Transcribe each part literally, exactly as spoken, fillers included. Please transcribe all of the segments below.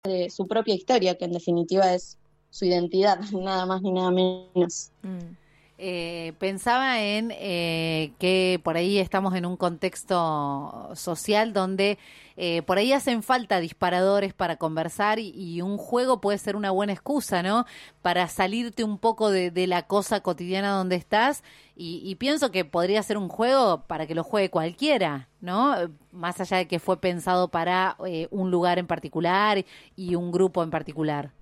de su propia historia, que en definitiva es su identidad, nada más ni nada menos. Mm. Eh, pensaba en eh, que por ahí estamos en un contexto social donde eh, por ahí hacen falta disparadores para conversar y, y un juego puede ser una buena excusa, ¿no? Para salirte un poco de, de la cosa cotidiana donde estás y, y pienso que podría ser un juego para que lo juegue cualquiera, ¿no? Más allá de que fue pensado para eh, un lugar en particular y un grupo en particular.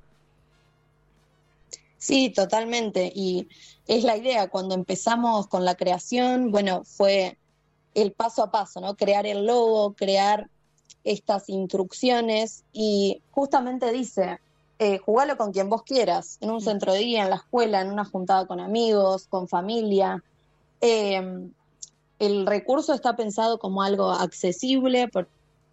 Sí, totalmente. Y es la idea, cuando empezamos con la creación, bueno, fue el paso a paso, ¿no? Crear el logo, crear estas instrucciones y justamente dice, eh, jugalo con quien vos quieras, en un centro de día, en la escuela, en una juntada con amigos, con familia. Eh, el recurso está pensado como algo accesible, porque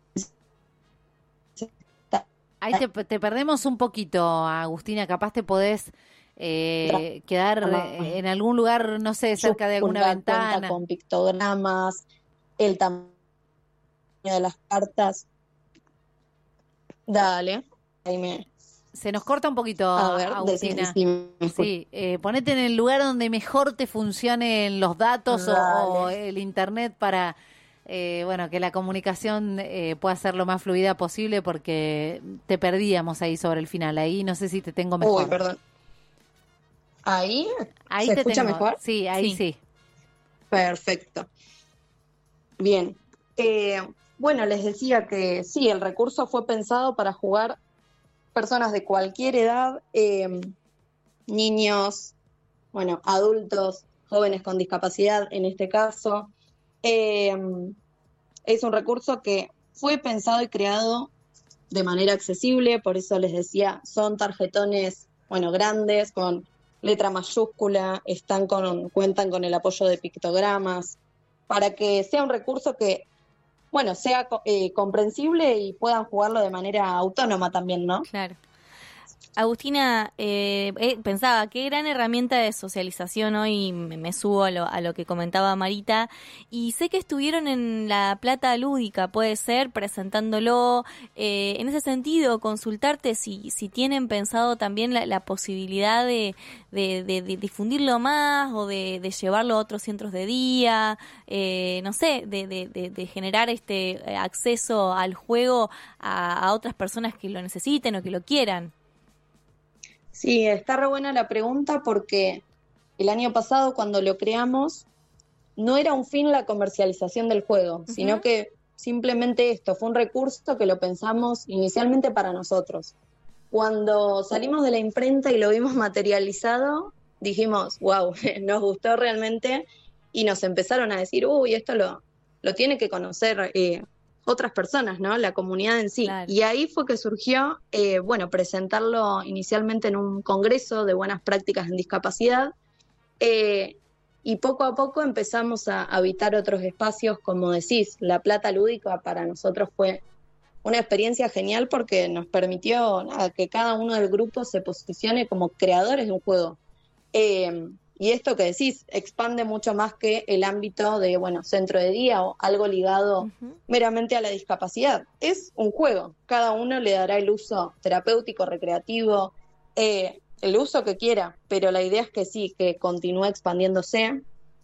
Ahí te, te perdemos un poquito, Agustina. Capaz te podés eh, quedar eh, en algún lugar, no sé, cerca de alguna cuenta ventana. con pictogramas, el tamaño de las cartas. Dale, ahí me... Se nos corta un poquito, A ver, Agustina. decime, Sí, eh, ponete en el lugar donde mejor te funcionen los datos o, o el internet para, eh, bueno, que la comunicación eh, pueda ser lo más fluida posible porque te perdíamos ahí sobre el final. Ahí no sé si te tengo mejor. Uy, perdón. ¿Ahí? Ahí ¿Se te escucha tengo. mejor? Sí, ahí sí. sí. Perfecto. Bien. Eh, bueno, les decía que sí, el recurso fue pensado para jugar personas de cualquier edad, eh, niños, bueno, adultos, jóvenes con discapacidad en este caso. Eh, es un recurso que fue pensado y creado de manera accesible, por eso les decía, son tarjetones, bueno, grandes, con letra mayúscula, están con, cuentan con el apoyo de pictogramas, para que sea un recurso que, bueno, sea eh, comprensible y puedan jugarlo de manera autónoma también, ¿no? Claro. Agustina, eh, eh, pensaba, qué gran herramienta de socialización hoy, me, me subo a lo, a lo que comentaba Marita, y sé que estuvieron en La Plata Lúdica, puede ser, presentándolo, eh, en ese sentido, consultarte si, si tienen pensado también la, la posibilidad de, de, de, de difundirlo más o de, de llevarlo a otros centros de día, eh, no sé, de, de, de, de generar este acceso al juego a, a otras personas que lo necesiten o que lo quieran. Sí, está re buena la pregunta porque el año pasado cuando lo creamos no era un fin la comercialización del juego, uh-huh. sino que simplemente esto, fue un recurso que lo pensamos inicialmente para nosotros. Cuando salimos de la imprenta y lo vimos materializado, dijimos, wow, nos gustó realmente y nos empezaron a decir, uy, esto lo, lo tiene que conocer eh, otras personas, ¿no? La comunidad en sí. Claro. Y ahí fue que surgió, eh, bueno, presentarlo inicialmente en un congreso de buenas prácticas en discapacidad, eh, y poco a poco empezamos a habitar otros espacios, como decís, La Plata Lúdica para nosotros fue una experiencia genial porque nos permitió nada, que cada uno del grupo se posicione como creadores de un juego. Eh, Y esto que decís, expande mucho más que el ámbito de, bueno, centro de día o algo ligado uh-huh. meramente a la discapacidad. Es un juego, cada uno le dará el uso terapéutico, recreativo, eh, el uso que quiera, pero la idea es que sí, que continúe expandiéndose.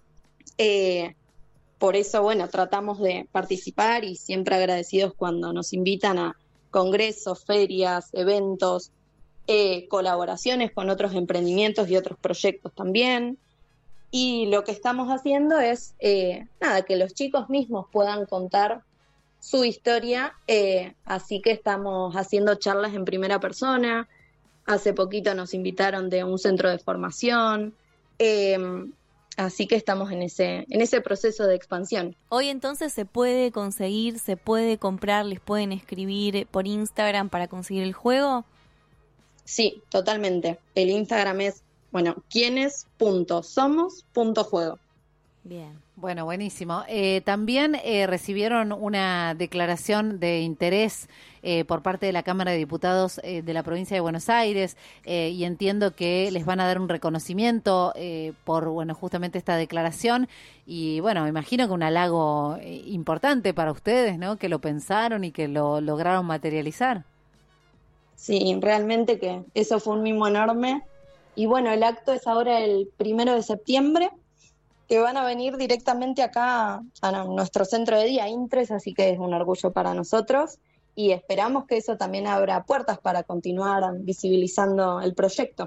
Eh, por eso, bueno, tratamos de participar y siempre agradecidos cuando nos invitan a congresos, ferias, eventos, Eh, colaboraciones con otros emprendimientos y otros proyectos también. Y lo que estamos haciendo es, eh, nada, que los chicos mismos puedan contar su historia, eh, así que estamos haciendo charlas en primera persona. Hace poquito nos invitaron de un centro de formación, eh, así que estamos en ese, en ese proceso de expansión. Hoy entonces se puede conseguir, se puede comprar, les pueden escribir por Instagram para conseguir el juego. Sí, totalmente. El Instagram es, bueno, quiénes punto somos punto juego. Bien, bueno, buenísimo. Eh, también eh, recibieron una declaración de interés eh, por parte de la Cámara de Diputados eh, de la provincia de Buenos Aires eh, y entiendo que les van a dar un reconocimiento eh, por, bueno, justamente esta declaración y, bueno, imagino que un halago eh, importante para ustedes, ¿no? Que lo pensaron y que lo lograron materializar. sí, realmente que eso fue un mimo enorme. Y bueno, el acto es ahora el primero de septiembre, que van a venir directamente acá a nuestro centro de día, Intres, así que es un orgullo para nosotros y esperamos que eso también abra puertas para continuar visibilizando el proyecto.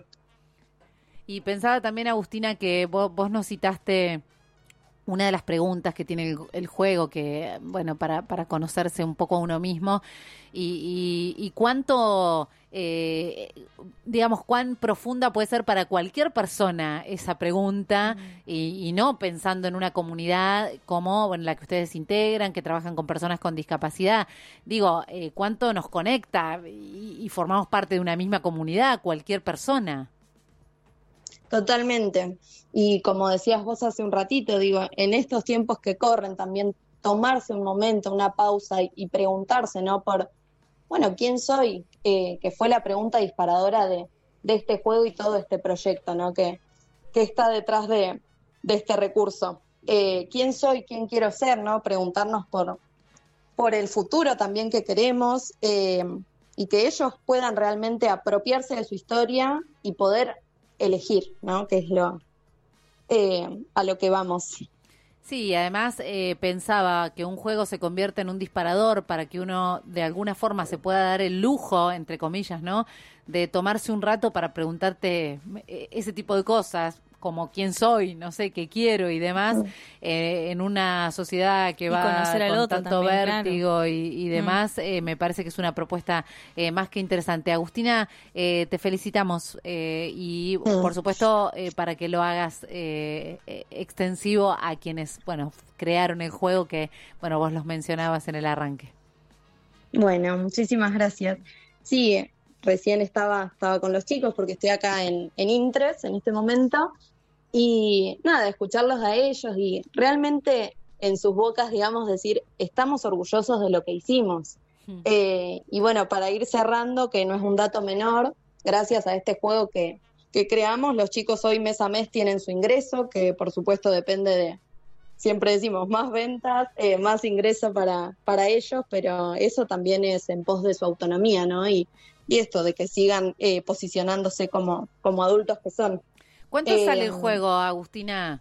Y pensaba también, Agustina, que vos, vos nos citaste una de las preguntas que tiene el, el juego, que bueno, para, para conocerse un poco a uno mismo, y, y, y cuánto, eh, digamos, cuán profunda puede ser para cualquier persona esa pregunta, mm. y, y no pensando en una comunidad como en la que ustedes integran, que trabajan con personas con discapacidad. Digo, eh, cuánto nos conecta y, y formamos parte de una misma comunidad, cualquier persona. Totalmente. Y como decías vos hace un ratito, digo, en estos tiempos que corren también tomarse un momento, una pausa y, y preguntarse, ¿no? Por, bueno, ¿quién soy? Eh, que fue la pregunta disparadora de, de este juego y todo este proyecto, ¿no? Que, que está detrás de, de este recurso. Eh, ¿Quién soy? ¿Quién quiero ser? ¿No? Preguntarnos por, por el futuro también que queremos, eh, y que ellos puedan realmente apropiarse de su historia y poder elegir, ¿no? Que es lo eh, a lo que vamos. Sí, además eh, pensaba que un juego se convierte en un disparador para que uno de alguna forma se pueda dar el lujo, entre comillas, ¿no? De tomarse un rato para preguntarte ese tipo de cosas, como quién soy, no sé, qué quiero y demás, eh, en una sociedad que y va con tanto también, vértigo, claro. y, y demás, mm. eh, me parece que es una propuesta eh, más que interesante. Agustina, eh, te felicitamos eh, y mm. por supuesto eh, para que lo hagas eh, extensivo a quienes, bueno, crearon el juego, que, bueno, vos los mencionabas en el arranque. Bueno, muchísimas gracias. Sí, recién estaba, estaba con los chicos porque estoy acá en, en Intres en este momento. Y nada, escucharlos a ellos y realmente en sus bocas, digamos, decir, estamos orgullosos de lo que hicimos. Hmm. Eh, y bueno, para ir cerrando, que no es un dato menor, gracias a este juego que, que creamos, los chicos hoy mes a mes tienen su ingreso, que por supuesto depende de, siempre decimos, más ventas, eh, más ingreso para, para ellos, pero eso también es en pos de su autonomía, ¿no? Y, y esto, de que sigan eh, posicionándose como, como adultos que son. ¿Cuánto eh, sale el juego, Agustina?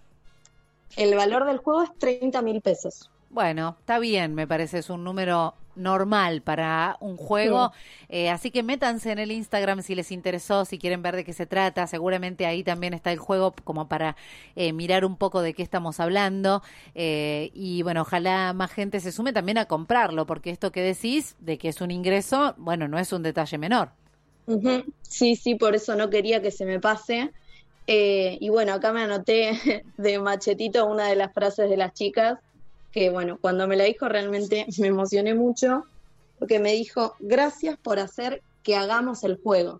El valor del juego es treinta mil pesos. Bueno, está bien, me parece, es un número normal para un juego, sí. eh, así que métanse en el Instagram si les interesó, si quieren ver de qué se trata, seguramente ahí también está el juego como para eh, mirar un poco de qué estamos hablando, eh, y bueno, ojalá más gente se sume también a comprarlo, porque esto que decís de que es un ingreso, bueno, no es un detalle menor. Uh-huh. Sí, sí, por eso no quería que se me pase. Eh, y bueno, acá me anoté de machetito una de las frases de las chicas, que bueno, cuando me la dijo realmente me emocioné mucho, porque me dijo, gracias por hacer que hagamos el juego.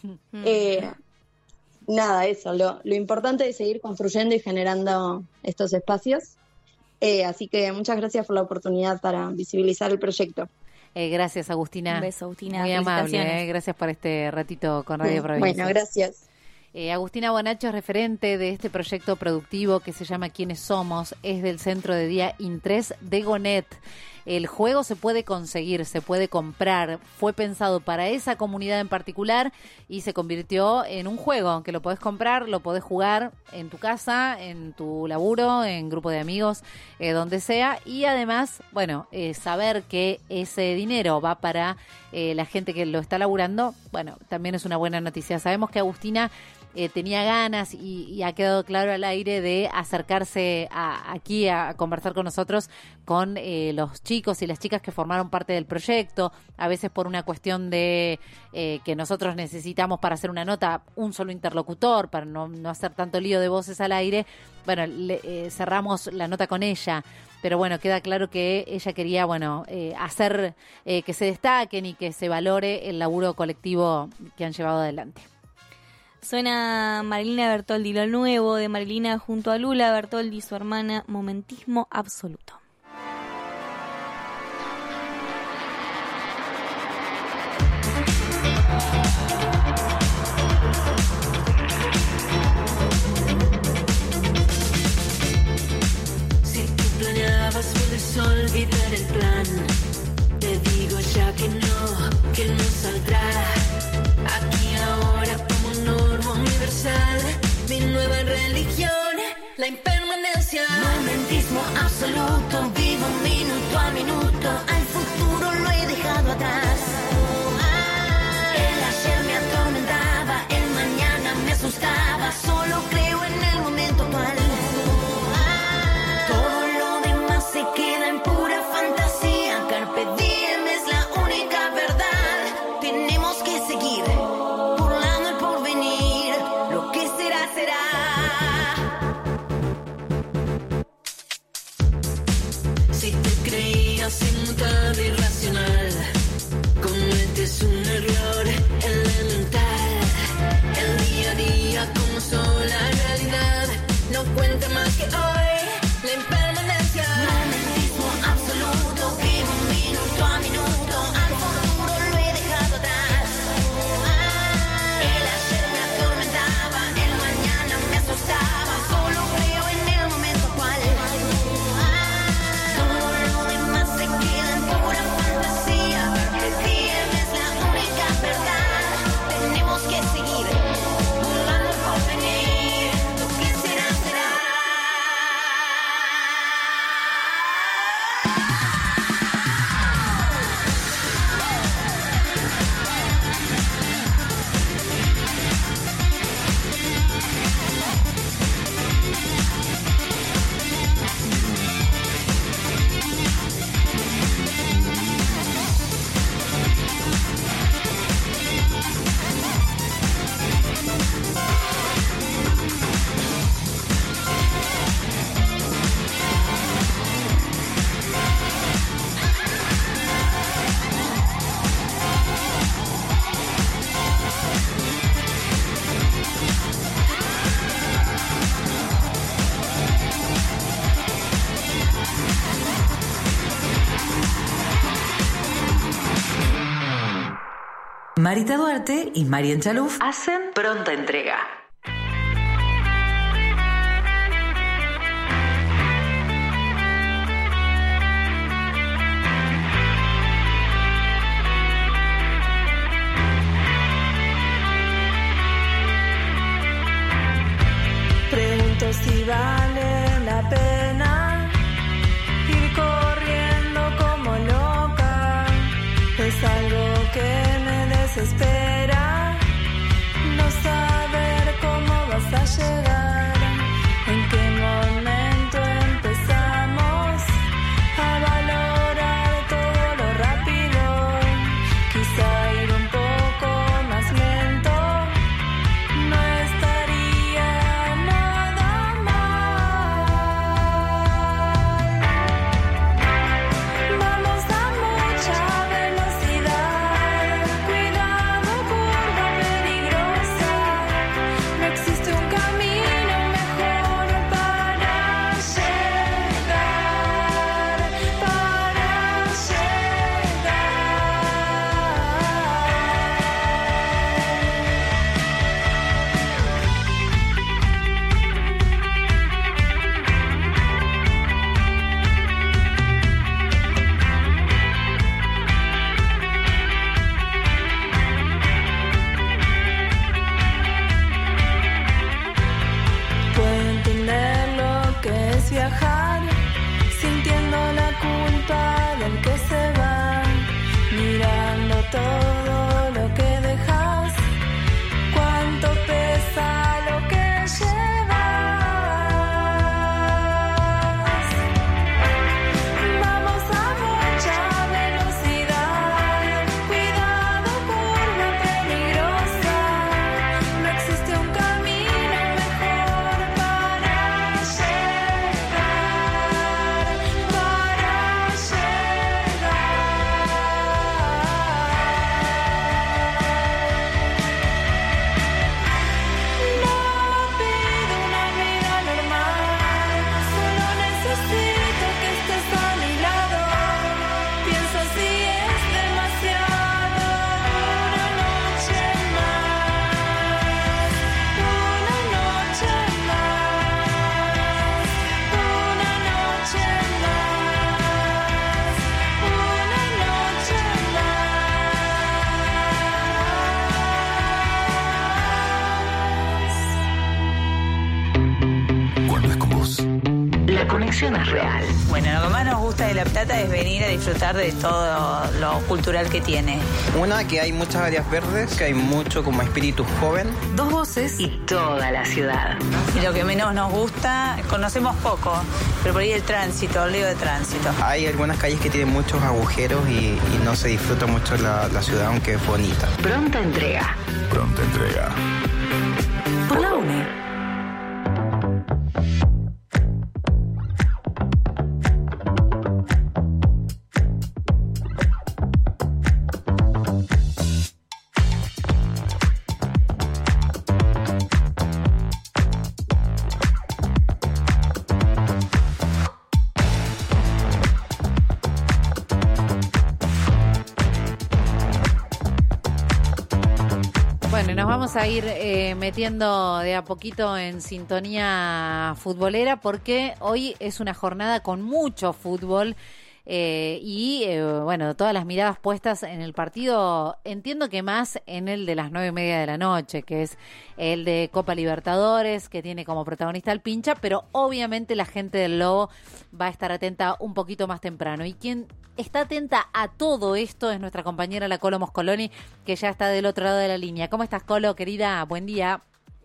eh, nada, eso, lo, lo importante es seguir construyendo y generando estos espacios, eh, así que muchas gracias por la oportunidad para visibilizar el proyecto. Eh, gracias, Agustina. Un beso, Agustina. Muy amable, eh, gracias por este ratito con Radio Provincia. Bueno, gracias. Eh, Agustina Bonacho es referente de este proyecto productivo que se llama ¿Quiénes somos? Es del Centro de Día Intres de Gonet. El juego se puede conseguir, se puede comprar. Fue pensado para esa comunidad en particular y se convirtió en un juego que lo podés comprar, lo podés jugar en tu casa, en tu laburo, en grupo de amigos, eh, donde sea. Y además, bueno, eh, saber que ese dinero va para eh, la gente que lo está laburando, bueno, también es una buena noticia. Sabemos que Agustina Eh, tenía ganas y, y ha quedado claro al aire de acercarse a, aquí a, a conversar con nosotros, con eh, los chicos y las chicas que formaron parte del proyecto, a veces por una cuestión de eh, que nosotros necesitamos para hacer una nota un solo interlocutor, para no, no hacer tanto lío de voces al aire. Bueno, le, eh, cerramos la nota con ella, pero bueno, queda claro que ella quería, bueno, eh, hacer eh, que se destaquen y que se valore el laburo colectivo que han llevado adelante. Suena Marilina Bertoldi, lo nuevo de Marilina junto a Lula Bertoldi y su hermana, Momentismo Absoluto. Si tú planeabas, puedes olvidar el plan. Te digo ya que no, que no saldrá. voluntad irracional. Cometes un error elemental. El día a día como sola realidad no cuenta más que hoy la impermanencia. Romanticismo absoluto, vivo minuto a minuto, al futuro lo he dejado atrás. El ayer me atormentaba, el mañana me asustaba, solo creo en el momento actual. Todo lo demás se queda en pura fantasía, que tienes la única verdad. Tenemos que seguir volando por venir, lo que será será. Marita Duarte y Marian Chaluf hacen Pronta Entrega. Pregunto si vale la pena ir corriendo como loca. Es algo que me desespera, no saber cómo vas a llegar, en qué momento empezamos a valorar todo lo rápido. Quizá ir un poco más lento no estaría nada mal. Vamos a mucha velocidad, cuidado, curva peligrosa. No existe un camino mejor para llegar, para llegar. Puedo entender lo que es viajar, sintiendo la culpa del que se va, mirando todo lo que dejas, cuánto pesa lo que llevas. Vamos a mucha velocidad, cuidado, curva peligrosa. No existe un camino mejor para llegar, para llegar. No pido una vida normal, solo necesito que estés a mi lado. Pienso si es demasiado una noche más, una noche más, una noche más, una noche más. Cuando es con vos. La conexión es real. Bueno, lo que más nos gusta de La Plata es venir a disfrutar de todo lo cultural que tiene. Una, que hay muchas áreas verdes, que hay mucho como espíritu joven. Dos voces y toda la ciudad. Y lo que menos nos gusta, conocemos poco, pero por ahí el tránsito, el lío de tránsito. Hay algunas calles que tienen muchos agujeros y, y no se disfruta mucho la, la ciudad, aunque es bonita. Pronta Entrega. Pronta Entrega. Por la UNE. Bueno, y nos vamos a ir eh, metiendo de a poquito en sintonía futbolera porque hoy es una jornada con mucho fútbol eh, y, eh, bueno, todas las miradas puestas en el partido, entiendo que más en el de las nueve y media de la noche, que es el de Copa Libertadores, que tiene como protagonista al Pincha, pero obviamente la gente del Lobo va a estar atenta un poquito más temprano. Y quien está atenta a todo esto es nuestra compañera la Colo Moscoloni, que ya está del otro lado de la línea. ¿Cómo estás, Colo, querida? Buen día.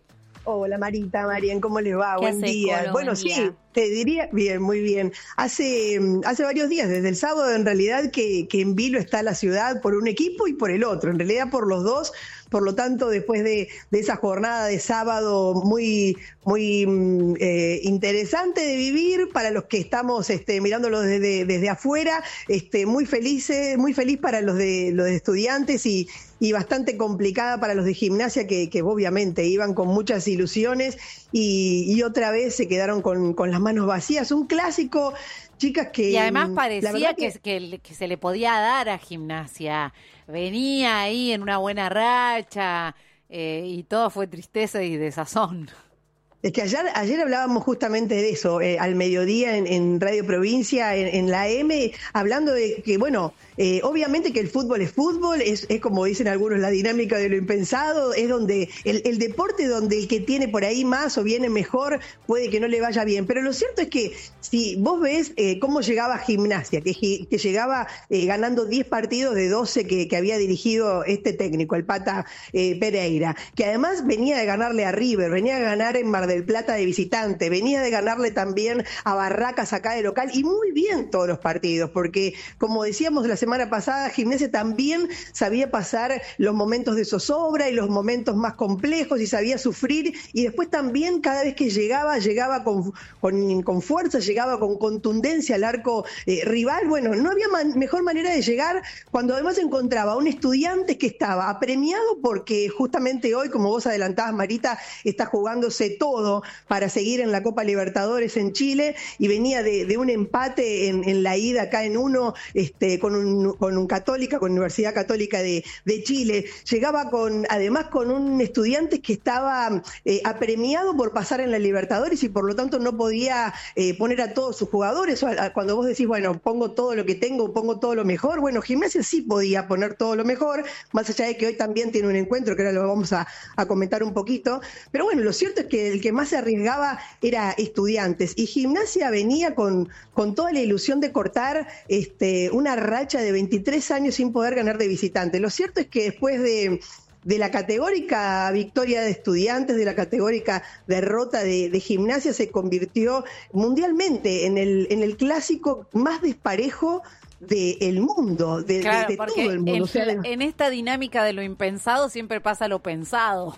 Hola, Marita, Marian, ¿cómo les va? ¿Qué Buen haces, día. Colo? Bueno, Buen sí, día. te diría, bien, muy bien. Hace, hace varios días, desde el sábado, en realidad, que, que en vilo está la ciudad por un equipo y por el otro, en realidad por los dos. Por lo tanto, después de, de esa jornada de sábado muy, muy eh, interesante de vivir, para los que estamos este, mirándolo desde, desde afuera, este, muy felices, muy feliz para los de los de estudiantes y, y bastante complicada para los de Gimnasia, que, que obviamente iban con muchas ilusiones y, y otra vez se quedaron con, con las manos vacías. Un clásico, chicas, que... Y además parecía que, que, que, que se le podía dar a Gimnasia. Venía ahí en una buena racha eh, y todo fue tristeza y desazón. Es que ayer, ayer hablábamos justamente de eso, eh, al mediodía en, en Radio Provincia, en, en la M, hablando de que, bueno, eh, obviamente que el fútbol es fútbol, es, es como dicen algunos, la dinámica de lo impensado, es donde el, el deporte donde el que tiene por ahí más o viene mejor puede que no le vaya bien. Pero lo cierto es que si vos ves eh, cómo llegaba Gimnasia, que, que llegaba eh, ganando diez partidos de doce que, que había dirigido este técnico, el Pata eh, Pereira, que además venía de ganarle a River, venía de ganar en Mar del Plata de visitante, venía de ganarle también a Barracas acá de local, y muy bien todos los partidos, porque como decíamos la semana pasada, Gimnasia también sabía pasar los momentos de zozobra y los momentos más complejos y sabía sufrir, y después también cada vez que llegaba, llegaba con, con, con fuerza, llegaba con contundencia al arco eh, rival. Bueno, no había man, mejor manera de llegar cuando además encontraba a un estudiante que estaba apremiado porque justamente hoy, como vos adelantabas, Marita, está jugándose todo para seguir en la Copa Libertadores en Chile y venía de, de un empate en, en la ida acá en uno este, con, un, con un Católica, con Universidad Católica de, de Chile. Llegaba con además con un estudiante que estaba eh, apremiado por pasar en la Libertadores y por lo tanto no podía eh, poner a todos sus jugadores. Cuando vos decís, bueno, pongo todo lo que tengo, pongo todo lo mejor, bueno, Gimnasia sí podía poner todo lo mejor, más allá de que hoy también tiene un encuentro, que ahora lo vamos a, a comentar un poquito. Pero bueno, lo cierto es que el que más se arriesgaba era Estudiantes, y Gimnasia venía con, con toda la ilusión de cortar este, una racha de veintitrés años sin poder ganar de visitante. Lo cierto es que después de, de la categórica victoria de Estudiantes, de la categórica derrota de, de Gimnasia, se convirtió mundialmente en el, en el clásico más disparejo del mundo, de, claro, de, de porque todo el mundo. En, o sea, en esta dinámica de lo impensado siempre pasa lo pensado.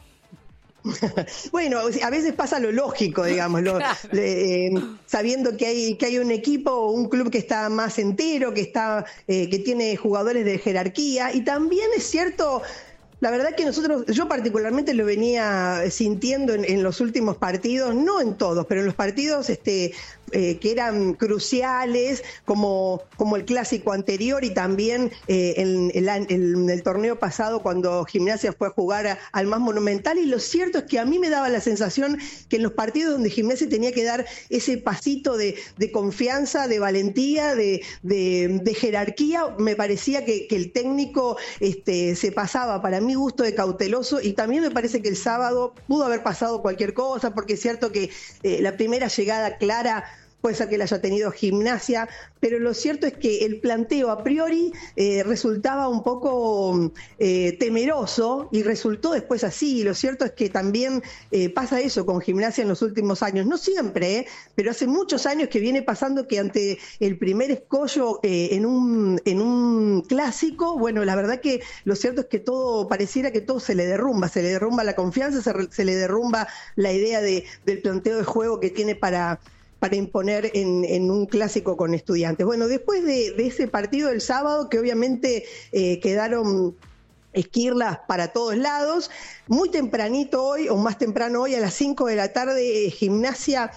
Bueno, a veces pasa lo lógico, digamos, lo, Claro. eh, sabiendo que hay que hay un equipo o un club que está más entero, que está eh, que tiene jugadores de jerarquía, y también es cierto. La verdad que nosotros, yo particularmente lo venía sintiendo en, en los últimos partidos, no en todos, pero en los partidos este, eh, que eran cruciales, como, como el clásico anterior y también eh, en, en, en el torneo pasado cuando Gimnasia fue a jugar a, al más monumental. Y lo cierto es que a mí me daba la sensación que en los partidos donde Gimnasia tenía que dar ese pasito de, de confianza, de valentía, de, de, de jerarquía, me parecía que, que el técnico este, se pasaba, para mí, gusto de cauteloso, y también me parece que el sábado pudo haber pasado cualquier cosa, porque es cierto que eh, la primera llegada clara puede ser que la haya tenido Gimnasia, pero lo cierto es que el planteo a priori eh, resultaba un poco eh, temeroso, y resultó después así. Y lo cierto es que también eh, pasa eso con Gimnasia en los últimos años, no siempre, eh, pero hace muchos años que viene pasando que ante el primer escollo eh, en, un, en un clásico, bueno, la verdad que lo cierto es que todo, pareciera que todo se le derrumba, se le derrumba la confianza, se, se le derrumba la idea de, del planteo de juego que tiene para... para imponer en, en un clásico con Estudiantes. Bueno, después de, de ese partido del sábado, que obviamente eh, quedaron esquirlas para todos lados, muy tempranito hoy, o más temprano hoy, a las cinco de la tarde, eh, Gimnasia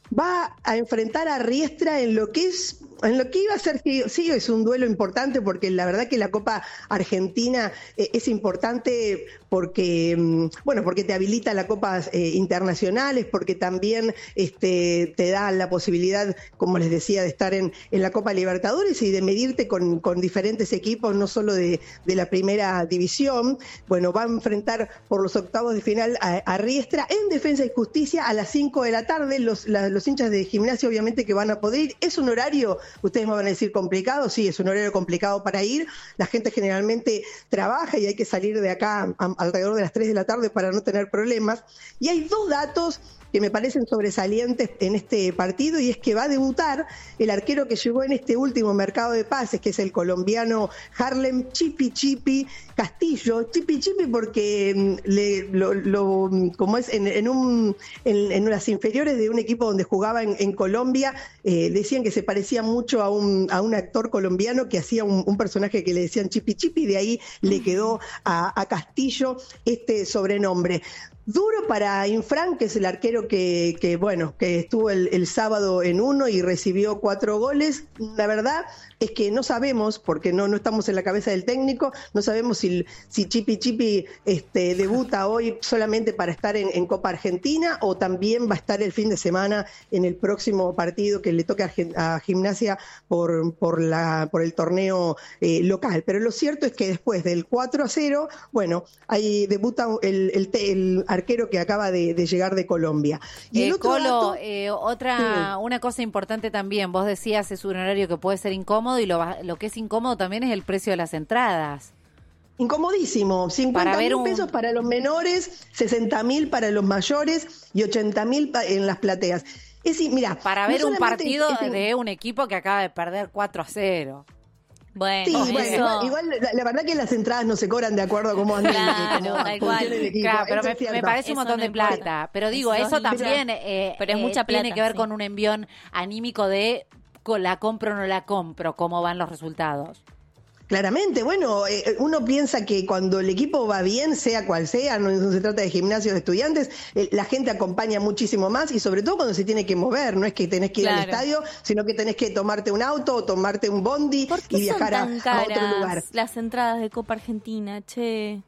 va a enfrentar a Riestra en lo que es en lo que iba a ser, sí, es un duelo importante, porque la verdad que la Copa Argentina eh, es importante porque, bueno, porque te habilita la Copas eh, internacionales, porque también este, te da la posibilidad, como les decía, de estar en, en la Copa Libertadores y de medirte con, con diferentes equipos, no solo de, de la primera división. Bueno, va a enfrentar por los octavos de final a, a Riestra en Defensa y Justicia a las cinco de la tarde. Los, la, los hinchas de Gimnasia obviamente que van a poder ir. Es un horario, ustedes me van a decir complicado, sí, es un horario complicado para ir. La gente generalmente trabaja y hay que salir de acá a, alrededor de las tres de la tarde para no tener problemas. Y hay dos datos que me parecen sobresalientes en este partido, y es que va a debutar el arquero que llegó en este último mercado de pases, que es el colombiano Harlem Chipi Chipi Castillo. Chipi Chipi porque le, lo, lo, como es en, en, un, en, en las inferiores de un equipo donde jugaba en, en Colombia, eh, decían que se parecía mucho a un, a un actor colombiano que hacía un, un personaje que le decían Chipi Chipi, y de ahí le quedó a, a Castillo este sobrenombre. Duro para Infran, que es el arquero que, que bueno, que estuvo el, el sábado en uno y recibió cuatro goles. La verdad es que no sabemos, porque no, no estamos en la cabeza del técnico, no sabemos si, si Chipi Chipi este, debuta hoy solamente para estar en, en Copa Argentina, o también va a estar el fin de semana en el próximo partido que le toque a, a Gimnasia por, por, la, por el torneo eh, local. Pero lo cierto es que después del cuatro a cero, bueno, ahí debuta el, el, el arquero que acaba de, de llegar de Colombia. Y eh, el otro Colo, dato, eh, otra, sí. Una cosa importante también, vos decías es un horario que puede ser incómodo, y lo, lo que es incómodo también es el precio de las entradas. Incomodísimo, cincuenta mil pesos para los menores, sesenta mil para los mayores y ochenta mil en las plateas. Es decir, mira, para ver no un partido es, de un equipo que acaba de perder cuatro a cero. Bueno, sí, eso... bueno, igual, igual la, la verdad que las entradas no se cobran de acuerdo a cómo andan. Claro, tal cual. Claro, pero me, me parece un montón de plata. Pero digo, eso, eso también eh, pero es mucha eh, plata, tiene que ver sí. con un envión anímico de la compro o no la compro, cómo van los resultados. Claramente, bueno, eh, uno piensa que cuando el equipo va bien, sea cual sea, no, no se trata de gimnasios de estudiantes, eh, la gente acompaña muchísimo más, y sobre todo cuando se tiene que mover, no es que tenés que ir claro. al estadio, sino que tenés que tomarte un auto o tomarte un bondi y viajar a, a otro lugar. Las entradas de Copa Argentina, che.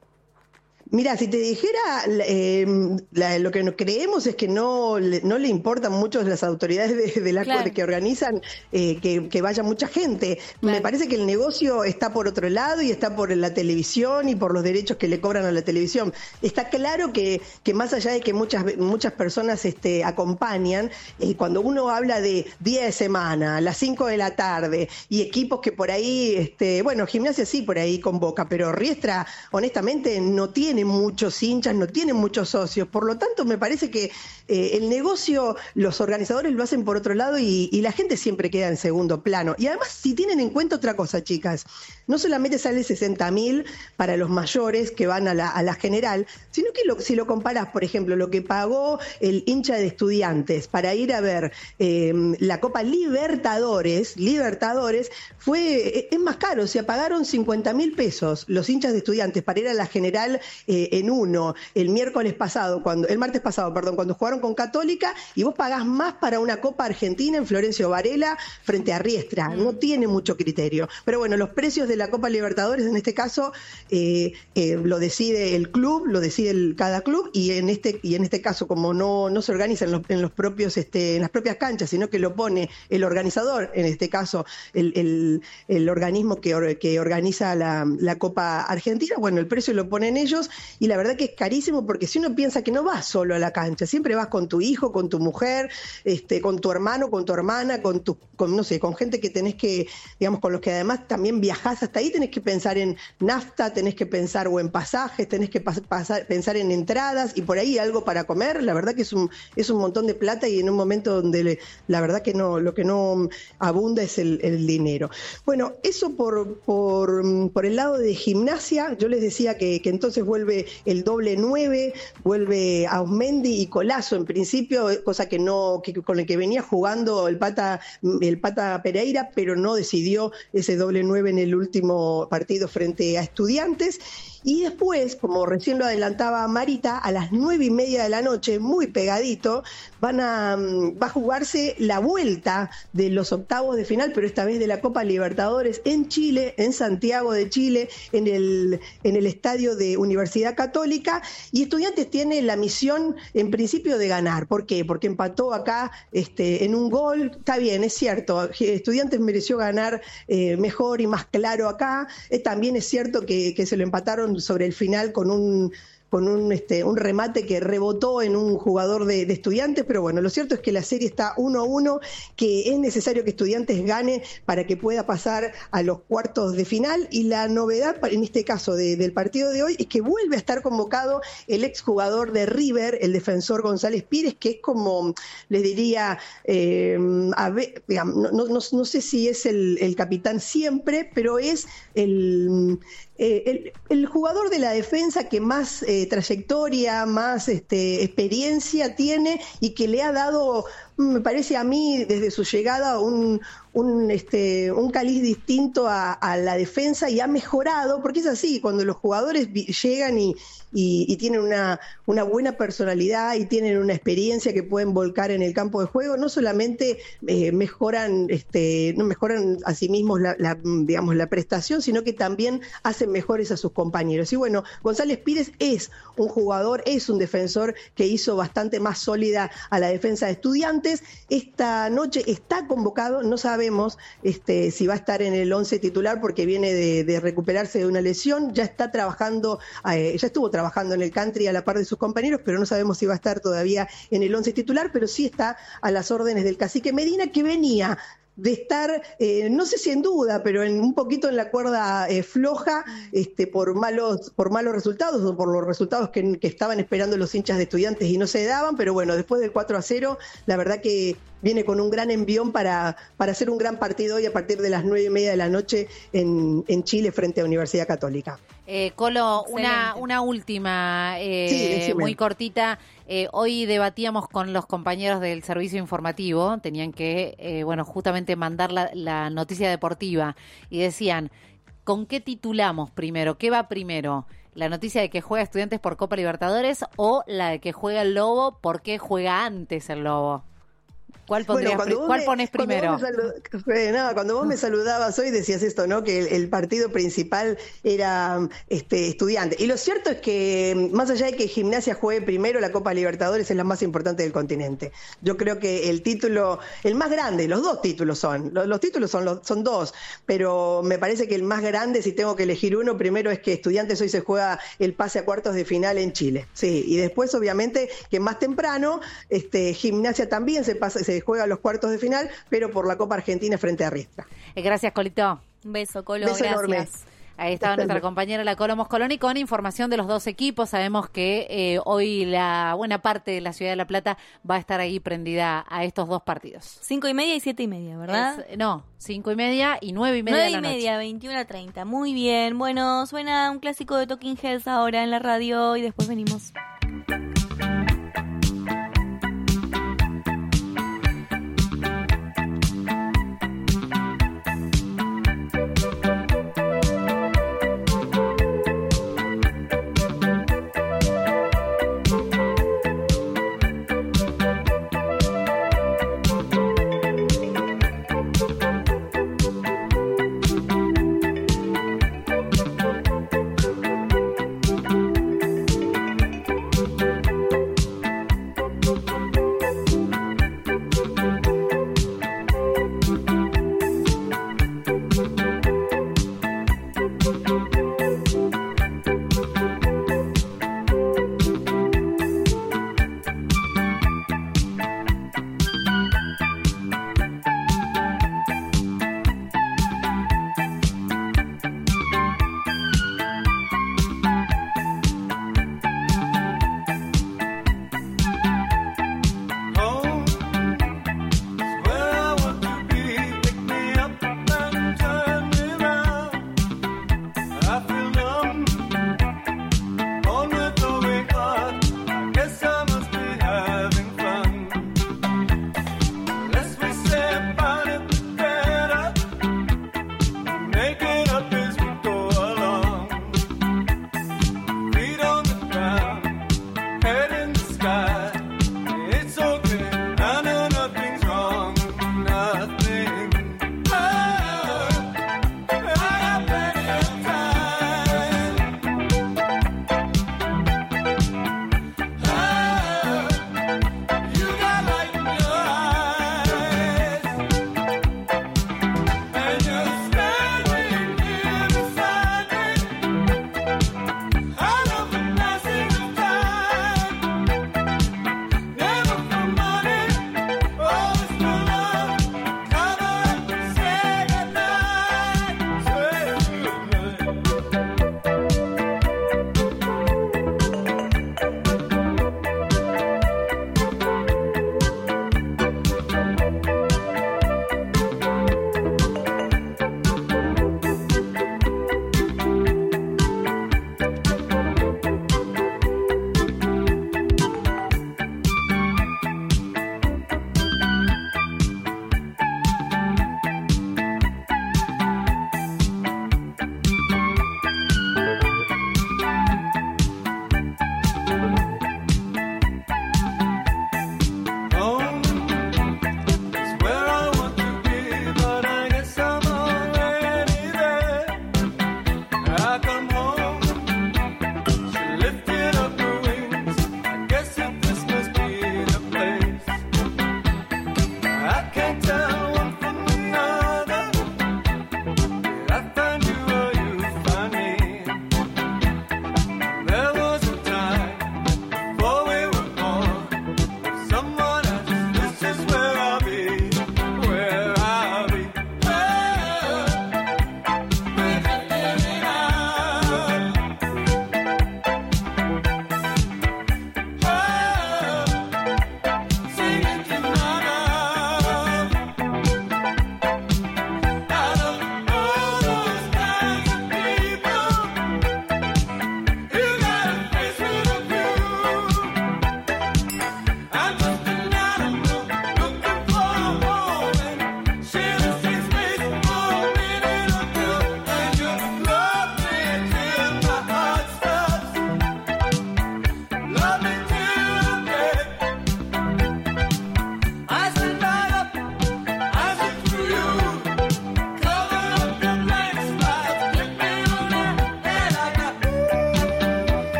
Mira, si te dijera, eh, la, lo que creemos es que no le, no le importan mucho a las autoridades de, de la claro. que organizan eh, que, que vaya mucha gente. Claro. Me parece que el negocio está por otro lado, y está por la televisión y por los derechos que le cobran a la televisión. Está claro que, que más allá de que muchas muchas personas este, acompañan, eh, cuando uno habla de día de semana, a las cinco de la tarde, y equipos que por ahí, este, bueno, Gimnasia sí por ahí convoca, pero Riestra honestamente no tiene muchos hinchas, no tienen muchos socios, por lo tanto me parece que eh, el negocio, los organizadores lo hacen por otro lado, y, y la gente siempre queda en segundo plano. Y además, si tienen en cuenta otra cosa, chicas, no solamente sale sesenta mil para los mayores que van a la, a la general, sino que lo, si lo comparás, por ejemplo, lo que pagó el hincha de Estudiantes para ir a ver eh, la Copa Libertadores, Libertadores, fue, es más caro, o sea, pagaron cincuenta mil pesos los hinchas de Estudiantes para ir a la general eh, en uno, el miércoles pasado, cuando, el martes pasado, perdón, cuando jugaron con Católica, y vos pagás más para una Copa Argentina en Florencio Varela frente a Riestra. No tiene mucho criterio. Pero bueno, los precios de la Copa Libertadores, en este caso, eh, eh, lo decide el club, lo decide el, cada club, y en este y en este caso, como no, no se organiza en los, en los propios, este, en las propias canchas, sino que lo pone el organizador, en este caso, el, el, el organismo que, or, que organiza la, la Copa Argentina, bueno, el precio lo ponen ellos, y la verdad que es carísimo, porque si uno piensa que no vas solo a la cancha, siempre vas con tu hijo, con tu mujer, este, con tu hermano, con tu hermana, con tu, con, no sé, con gente que tenés que, digamos, con los que además también viajás hasta ahí, tenés que pensar en nafta, tenés que pensar o en pasajes, tenés que pas, pasar, pensar en entradas, y por ahí algo para comer. La verdad que es un, es un montón de plata, y en un momento donde le, la verdad que no, lo que no abunda es el, el dinero. Bueno, eso por, por, por el lado de Gimnasia. Yo les decía que, que entonces vuelve el doble nueve, vuelve Ausmendi y Colazo en principio, cosa que no, que con el que venía jugando el Pata, el Pata Pereira, pero no decidió ese doble nueve en el último partido frente a Estudiantes. Y después, como recién lo adelantaba Marita, a las nueve y media de la noche, muy pegadito, van a, va a jugarse la vuelta de los octavos de final, pero esta vez de la Copa Libertadores en Chile, en Santiago de Chile, en el, en el estadio de Universidad Católica. Y Estudiantes tiene la misión, en principio, de ganar. ¿Por qué? Porque empató acá este, en un gol. Está bien, es cierto, Estudiantes mereció ganar eh, mejor y más claro acá. Eh, también es cierto que, que se lo empataron sobre el final con un con un, este, un remate que rebotó en un jugador de, de Estudiantes, pero bueno, lo cierto es que la serie está uno a uno, que es necesario que Estudiantes gane para que pueda pasar a los cuartos de final, y la novedad en este caso de, del partido de hoy es que vuelve a estar convocado el exjugador de River, el defensor González Pires, que es como, les diría, eh, a ver, digamos, no, no, no sé si es el, el capitán siempre, pero es el... Eh, el, el jugador de la defensa que más eh, trayectoria, más este, experiencia tiene y que le ha dado, me parece a mí, desde su llegada, un, un, este, un caliz distinto a, a la defensa, y ha mejorado, porque es así, cuando los jugadores llegan y, y, y tienen una, una buena personalidad y tienen una experiencia que pueden volcar en el campo de juego, no solamente eh, mejoran, este, no mejoran a sí mismos la, la, digamos, la prestación, sino que también hacen mejores a sus compañeros. Y bueno, González Pires es un jugador, es un defensor que hizo bastante más sólida a la defensa de Estudiantes. Esta noche está convocado, no sabemos este, si va a estar en el once titular porque viene de, de recuperarse de una lesión, ya está trabajando, eh, ya estuvo trabajando en el country a la par de sus compañeros, pero no sabemos si va a estar todavía en el once titular, pero sí está a las órdenes del Cacique Medina, que venía de estar, eh, no sé si en duda, pero en un poquito en la cuerda eh, floja, este, por malos por malos resultados, o por los resultados que, que estaban esperando los hinchas de Estudiantes y no se daban, pero bueno, después del cuatro a cero, la verdad que viene con un gran envión para, para hacer un gran partido hoy a partir de las nueve y media de la noche en, en Chile frente a Universidad Católica. Eh, Colo, una, una última, eh, sí, muy cortita. Eh, hoy debatíamos con los compañeros del servicio informativo, tenían que, eh, bueno, justamente mandar la, la noticia deportiva, y decían, ¿con qué titulamos primero? ¿Qué va primero? ¿La noticia de que juega Estudiantes por Copa Libertadores o la de que juega el Lobo? ¿Por qué juega antes el Lobo? ¿Cuál, pondrías, bueno, ¿cuál me, pones primero? Cuando vos, me salud, no, cuando vos me saludabas hoy decías esto, ¿no? Que el, el partido principal era este, Estudiante. Y lo cierto es que, más allá de que Gimnasia juegue primero, la Copa Libertadores es la más importante del continente. Yo creo que el título, el más grande, los dos títulos son, los, los títulos son, los, son dos, pero me parece que el más grande, si tengo que elegir uno, primero es que Estudiantes hoy se juega el pase a cuartos de final en Chile. Sí, y después, obviamente, que más temprano, este, Gimnasia también se pasa, se juega los cuartos de final, pero por la Copa Argentina frente a Riestra. Gracias, Colito. Un beso, Colo. Beso gracias. Enorme. Ahí estaba nuestra compañera la Colo Moscoloni con información de los dos equipos. Sabemos que eh, hoy la buena parte de la ciudad de La Plata va a estar ahí prendida a estos dos partidos. Cinco y media y siete y media, ¿verdad? Es, no, cinco y media y nueve y media nueve de la noche. Nueve y media, veintiuno a treinta. Muy bien. Bueno, suena un clásico de Talking Heads ahora en la radio y después venimos.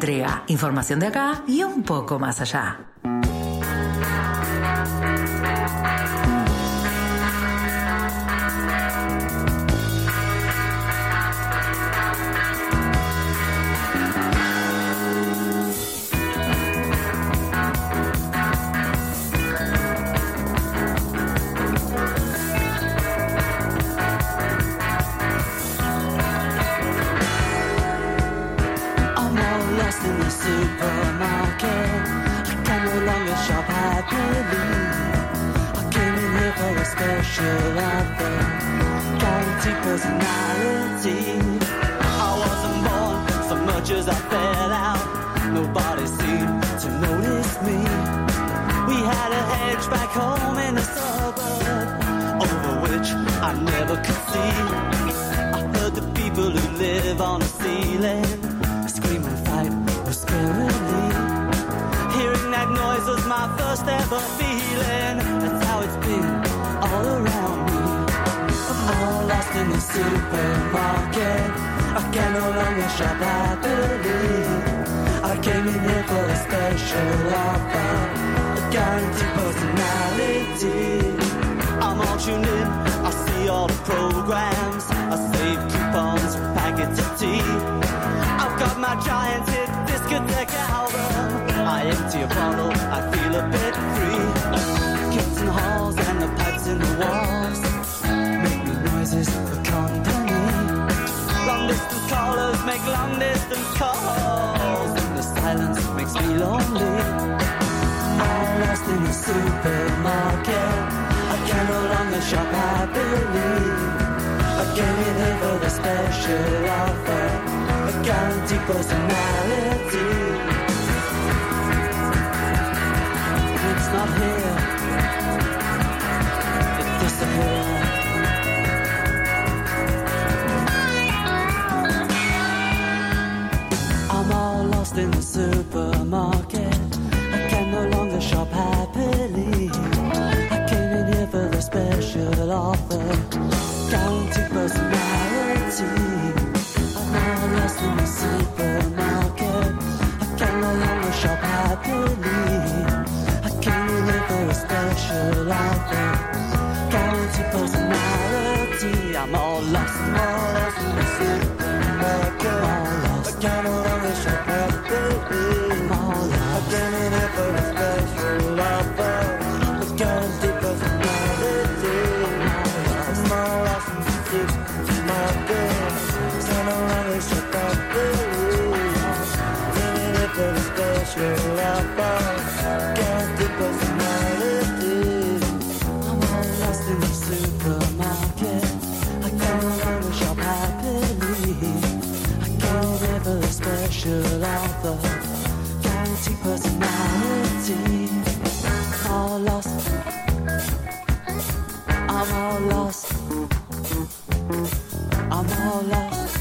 entrega. Información de acá y un poco más allá. Supermarket, I can no longer shop happily. I came in here for a special offer, guaranteed personality. I wasn't born so much as I fell out. Nobody seemed to notice me. We had a hedge back home in the suburb, over which I never could see. I heard the people who live on the ceiling scream and fight scarily. Hearing that noise was my first ever feeling. That's how it's been all around me. I'm all lost in the supermarket. I can no longer shop happily. I came in here for a special offer, a guaranteed personality. I'm all tuned in, I see all the programs, I save coupons for packets of tea. I've got my giant hit discotheque album. I empty a bottle, I feel a bit free. Kids in the halls and the pipes in the walls make me noises for company. Long distance callers make long distance calls, and the silence makes me lonely. I'm lost in the supermarket. I can no longer shop happily. I came in here for the special offer, a guaranteed personality. It's not here, it disappeared. I'm all lost in the supermarket. I can no longer shop happily. I came in here for the special offer, guaranteed personality. I'm all lost in the supermarket. I can no longer shop happily. I came in here for a special offer, guaranteed personality. I'm all lost, I'm all lost in the supermarket. I'm all lost. I can no longer shop happily. I'm all lost. I came in here for a special offer, a guaranteed personality. I'm all lost in the supermarket. I no longer shop happily. Came in here for a special offer, guaranteed personality. I'm all lost in the supermarket. I can no longer shop happily. I came here for a special offer, guaranteed personality. I'm all lost. I'm all lost. I'm all lost.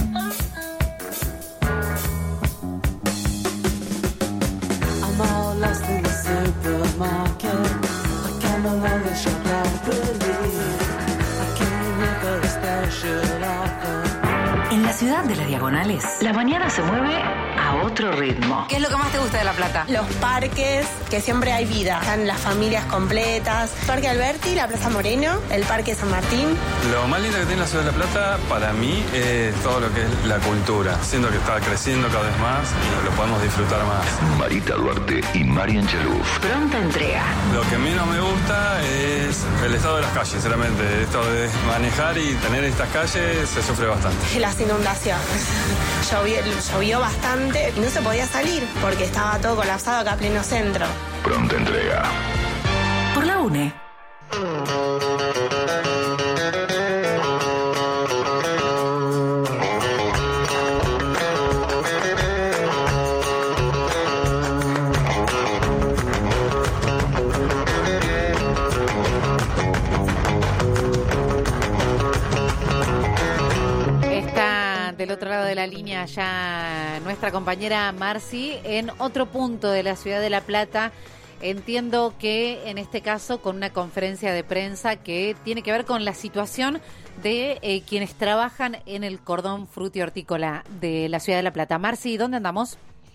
I'm all lost in the supermarket. I can no longer shop happily. I came here for a special offer. En la ciudad de las Diagonales, la mañana se mueve a otro ritmo. ¿Qué es lo que más te gusta de La Plata? Los parques, que siempre hay vida. Están las familias completas. Parque Alberti, la Plaza Moreno, el Parque San Martín. Lo más lindo que tiene la ciudad de La Plata, para mí, es todo lo que es la cultura. Siento que está creciendo cada vez más y lo podemos disfrutar más. Marita Duarte y Marian Chaluf. Pronta entrega. Lo que menos me gusta es el estado de las calles, sinceramente. Esto de manejar y tener estas calles se sufre bastante. Las inundaciones. Llovió, llovió bastante y no se podía salir porque estaba todo colapsado acá a pleno centro. Pronta entrega. Por la UNE. Del otro lado de la línea ya nuestra compañera Marci en otro punto de la ciudad de La Plata. Entiendo que en este caso con una conferencia de prensa que tiene que ver con la situación de eh, quienes trabajan en el cordón frutihortícola de la ciudad de La Plata. Marci, ¿dónde andamos?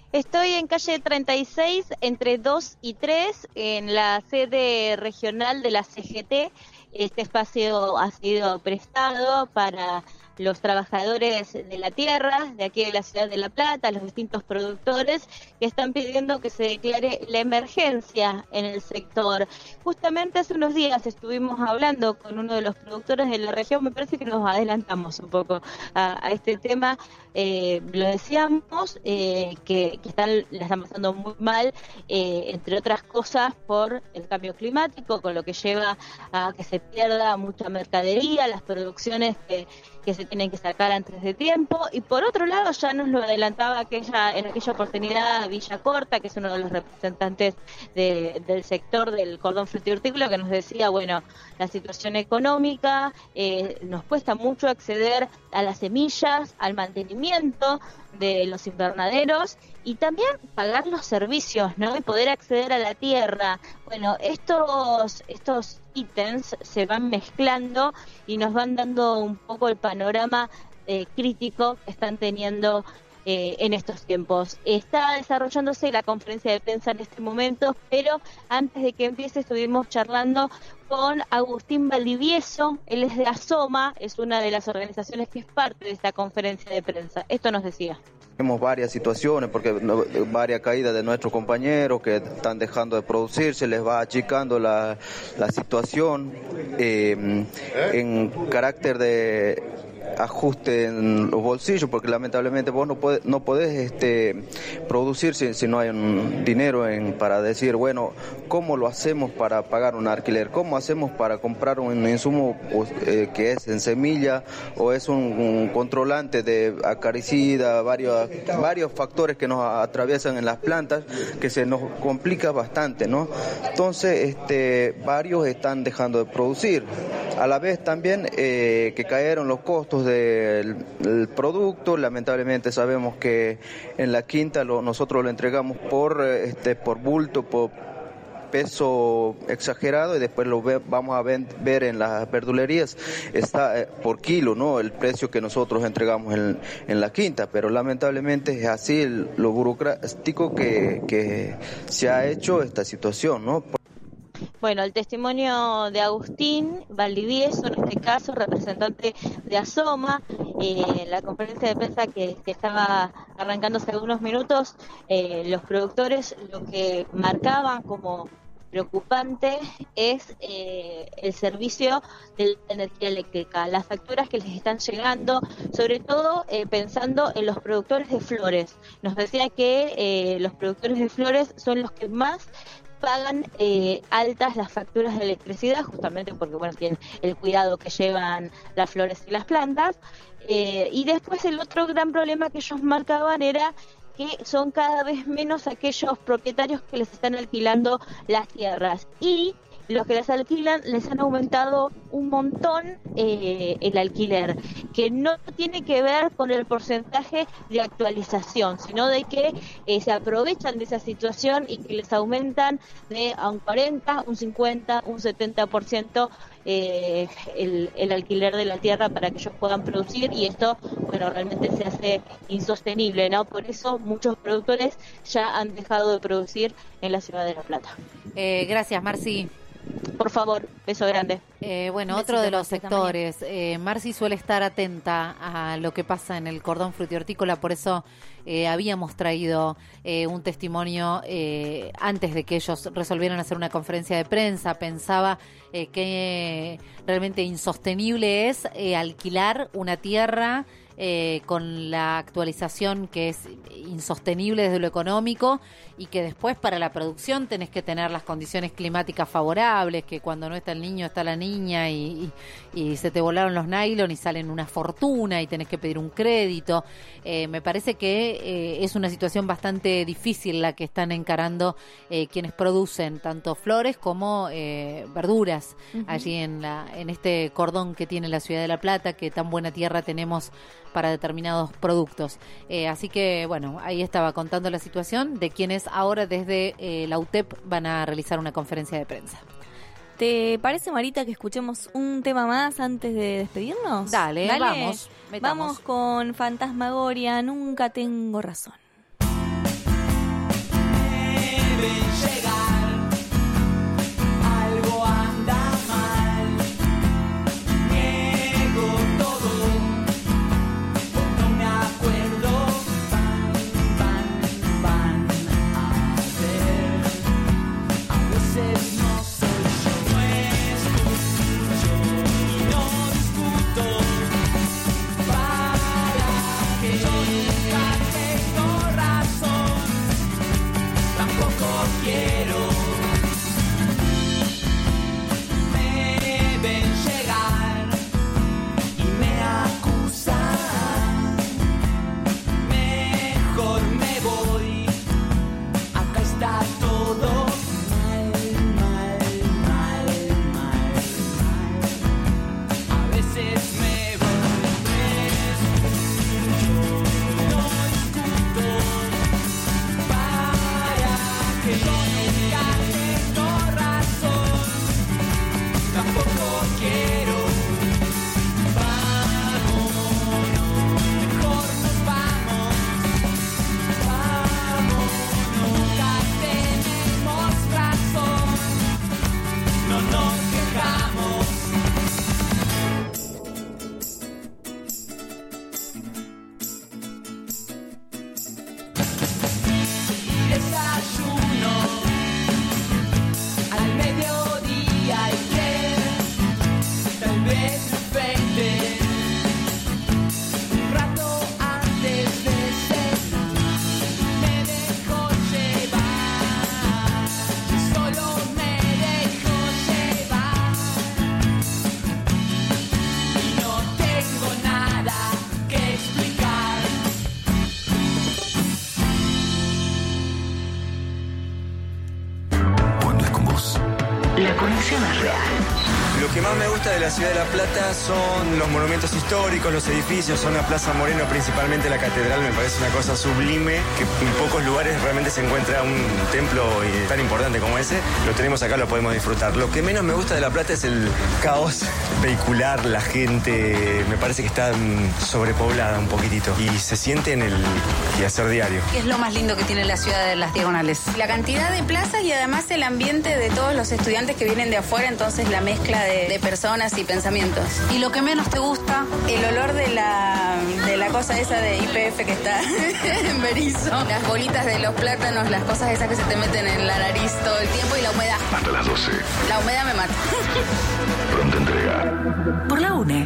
Estoy en calle treinta y seis, entre dos y tres, en la sede regional de la C G T. Este espacio ha sido prestado para los trabajadores de la tierra, de aquí de la ciudad de La Plata, los distintos productores que están pidiendo que se declare la emergencia en el sector. Justamente hace unos días estuvimos hablando con uno de los productores de la región, me parece que nos adelantamos un poco a, a este tema. Eh, lo decíamos, eh, que, que están, la están pasando muy mal, eh, entre otras cosas por el cambio climático, con lo que lleva a que se pierda mucha mercadería, las producciones que, que se tienen que sacar antes de tiempo, y por otro lado ya nos lo adelantaba aquella en aquella oportunidad Villa Corta, que es uno de los representantes de, del sector del cordón frutícola, que nos decía, bueno, la situación económica, eh, nos cuesta mucho acceder a las semillas, al mantenimiento de los invernaderos y también pagar los servicios, ¿no? Y poder acceder a la tierra. Bueno, estos estos ítems se van mezclando y nos van dando un poco el panorama eh, crítico que están teniendo eh, en estos tiempos. Está desarrollándose la conferencia de prensa en este momento, pero antes de que empiece estuvimos charlando con Agustín Valdivieso. Él es de ASOMA, es una de las organizaciones que es parte de esta conferencia de prensa. Esto nos decía. Tenemos varias situaciones, porque no, varias caídas de nuestros compañeros que están dejando de producir, se les va achicando la, la situación eh, en carácter de ajuste en los bolsillos, porque lamentablemente vos no podés, no podés este, producir si, si no hay un dinero en, para decir, bueno, ¿cómo lo hacemos para pagar un alquiler? ¿Cómo hacemos para comprar un insumo eh, que es en semilla o es un, un controlante de acaricida, varios, varios factores que nos atraviesan en las plantas, que se nos complica bastante, ¿no? Entonces, este, varios están dejando de producir. A la vez también eh, que cayeron los costos del, del producto. Lamentablemente sabemos que en la quinta lo, nosotros lo entregamos por este por bulto, por peso exagerado, y después lo ve, vamos a ver, ver en las verdulerías está eh, por kilo, ¿no? El precio que nosotros entregamos en, en la quinta, pero lamentablemente es así el, lo burocrático que, que se ha hecho esta situación, ¿no? Bueno, el testimonio de Agustín Valdivieso, en este caso, representante de ASOMA, eh, en la conferencia de prensa que, que estaba arrancando hace algunos minutos, eh, los productores lo que marcaban como preocupante es eh, el servicio de la energía eléctrica, las facturas que les están llegando, sobre todo eh, pensando en los productores de flores. Nos decía que eh, los productores de flores son los que más pagan eh, altas las facturas de electricidad, justamente porque bueno, tienen el cuidado que llevan las flores y las plantas. Eh, y después el otro gran problema que ellos marcaban era que son cada vez menos aquellos propietarios que les están alquilando las tierras, y los que las alquilan les han aumentado un montón eh, el alquiler, que no tiene que ver con el porcentaje de actualización, sino de que eh, se aprovechan de esa situación y que les aumentan de a un cuarenta, un cincuenta, un setenta por ciento eh, el, el alquiler de la tierra para que ellos puedan producir, y esto, bueno, realmente se hace insostenible, ¿no? Por eso muchos productores ya han dejado de producir en la ciudad de La Plata. Eh, gracias, Marci. Por favor, beso grande. Eh, bueno, otro de los sectores. Eh, Marci suele estar atenta a lo que pasa en el cordón frutihortícola, por eso eh, habíamos traído eh, un testimonio eh, antes de que ellos resolvieran hacer una conferencia de prensa. Pensaba eh, que realmente insostenible es eh, alquilar una tierra Eh, con la actualización que es insostenible desde lo económico, y que después para la producción tenés que tener las condiciones climáticas favorables, que cuando no está el niño está la niña, y, y, y se te volaron los nylon y salen una fortuna y tenés que pedir un crédito. Eh, me parece que eh, es una situación bastante difícil la que están encarando eh, quienes producen tanto flores como eh, verduras uh-huh. allí en, la, en este cordón que tiene la ciudad de La Plata, que tan buena tierra tenemos para determinados productos. Eh, así que, bueno, ahí estaba contando la situación de quienes ahora desde eh, la U T E P van a realizar una conferencia de prensa. ¿Te parece, Marita, que escuchemos un tema más antes de despedirnos? Dale, Dale. vamos. Metamos. Vamos con Fantasmagoria, Nunca Tengo Razón. conexión es real. Lo que más me gusta de la ciudad de La Plata son los monumentos históricos, los edificios, son la Plaza Moreno, principalmente la catedral, me parece una cosa sublime, que en pocos lugares realmente se encuentra un templo tan importante como ese. Lo tenemos acá, lo podemos disfrutar. Lo que menos me gusta de La Plata es el caos vehicular, la gente, me parece que está sobrepoblada un poquitito y se siente en el quehacer diario. ¿Qué es lo más lindo que tiene la ciudad de Las Diagonales? La cantidad de plazas y además el ambiente de todos los estudiantes que vienen de afuera, entonces la mezcla de, de personas y pensamientos. ¿Y lo que menos te gusta? El olor de la, de la cosa esa de I P F que está en Berizo. Las bolitas de los plátanos, las cosas esas que se te meten en la nariz todo el tiempo y la humedad. Hasta las doce. La humedad me mata. Pronta entrega. Por la UNE.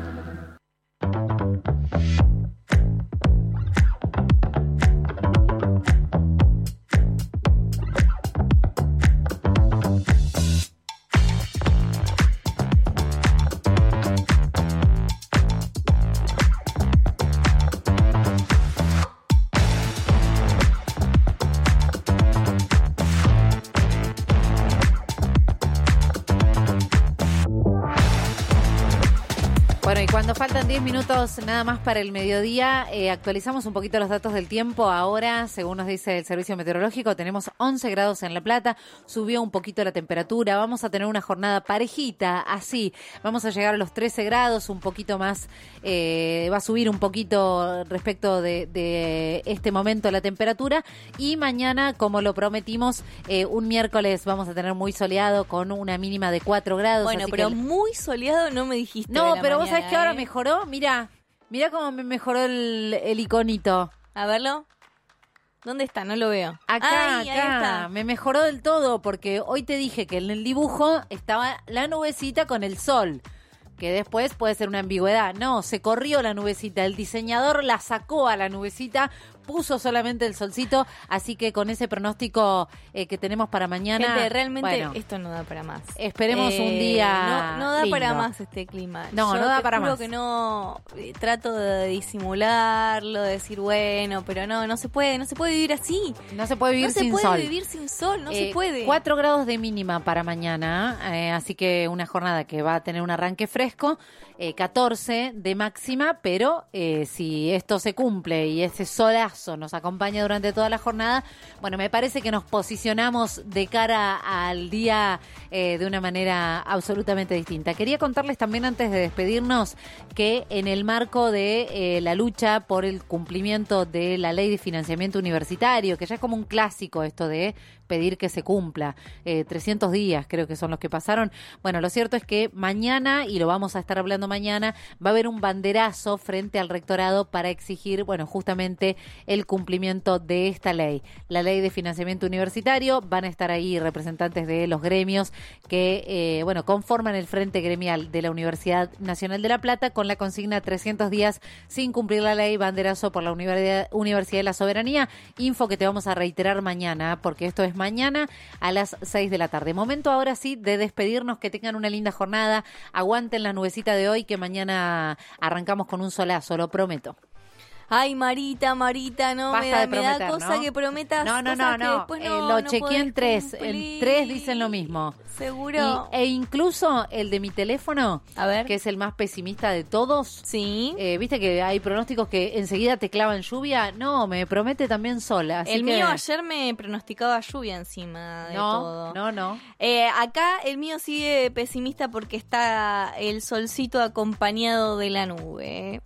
Bueno, y cuando faltan diez minutos nada más para el mediodía, eh, actualizamos un poquito los datos del tiempo. Ahora, según nos dice el Servicio Meteorológico, tenemos once grados en La Plata, subió un poquito la temperatura, vamos a tener una jornada parejita, así, vamos a llegar a los trece grados, un poquito más, eh, va a subir un poquito respecto de, de este momento la temperatura, y mañana, como lo prometimos, eh, un miércoles vamos a tener muy soleado con una mínima de cuatro grados. Bueno, así pero que... muy soleado no me dijiste. No, de la pero vos mañana, sabés que ahora ¿eh? mejoró. Mira, mira cómo me mejoró el, el iconito. A verlo. ¿Dónde está? No lo veo. Acá, Ay, ahí acá. está. Me mejoró del todo porque hoy te dije que en el dibujo estaba la nubecita con el sol. Que después puede ser una ambigüedad. No, se corrió la nubecita. El diseñador la sacó a la nubecita, puso solamente el solcito. Así que con ese pronóstico eh, que tenemos para mañana... Gente, realmente bueno, esto no da para más. Esperemos Eh, un día No, no da lindo. para más este clima. No, Yo no da te para juro más. que no... eh, trato de disimularlo, de decir, bueno, pero no, no se puede. No se puede vivir así. No se puede vivir no se sin puede sol. vivir sin sol, no Eh, se puede. cuatro grados de mínima para mañana, eh, así que una jornada que va a tener un arranque fresco, eh, catorce de máxima, pero eh, si esto se cumple y ese solazo nos acompaña durante toda la jornada, bueno, me parece que nos posicionamos de cara al día eh, de una manera absolutamente distinta. Quería contarles también antes de despedirnos que en el marco de eh, la lucha por el cumplimiento de la ley de financiamiento universitario, que ya es como un clásico esto de pedir que se cumpla, eh, trescientos días creo que son los que pasaron. Bueno, lo cierto es que mañana, y lo vamos a estar hablando mañana, va a haber un banderazo frente al rectorado para exigir, bueno, justamente el cumplimiento de esta ley, la ley de financiamiento universitario. Van a estar ahí representantes de los gremios que, eh, bueno, conforman el frente gremial de la Universidad Nacional de La Plata con la consigna trescientos días sin cumplir la ley, banderazo por la Universidad, Universidad de la Soberanía. Info que te vamos a reiterar mañana, porque esto es mañana a las seis de la tarde. Momento ahora sí de despedirnos, que tengan una linda jornada, aguanten la nubecita de hoy, que mañana arrancamos con un solazo, lo prometo. Ay, Marita, Marita, no, Basta me da, de me da prometer, cosa ¿no? que prometas. No, no, cosas no, que no, después eh, no lo no chequeé podés en tres, cumplir. en tres dicen lo mismo. Seguro. Y, e incluso el de mi teléfono, a ver, que es el más pesimista de todos. Sí. Eh, Viste que hay pronósticos que enseguida te clavan lluvia. No, me promete también sol. Así el que... mío ayer me pronosticaba lluvia encima de no, todo. No, no, eh, acá el mío sigue pesimista porque está el solcito acompañado de la nube.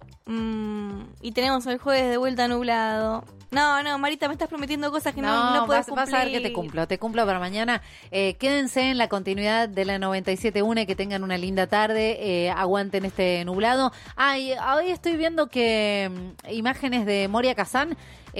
Mm, y tenemos el jueves de vuelta nublado. No, no, Marita, me estás prometiendo cosas que no, no, no puedes vas, cumplir. vas a ver que te cumplo, te cumplo para mañana. Eh, quédense en la continuidad de la noventa y siete punto uno, que tengan una linda tarde, eh, aguanten este nublado. Ah, y hoy estoy viendo que mm, imágenes de Moria Kazan.